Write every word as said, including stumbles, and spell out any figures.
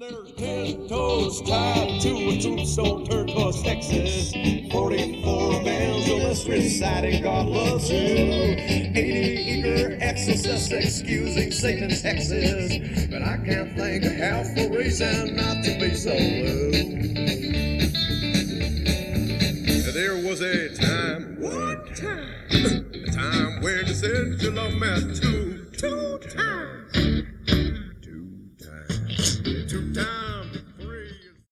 There's ten toes tied to a tombstone turned towards Texas. Forty-four evangelists reciting God loves you. Eighty eager exorcists excusing Satan's hexes. But I can't think of half a reason not to be so blue. There was a time, what time? A time when you said you loved me too.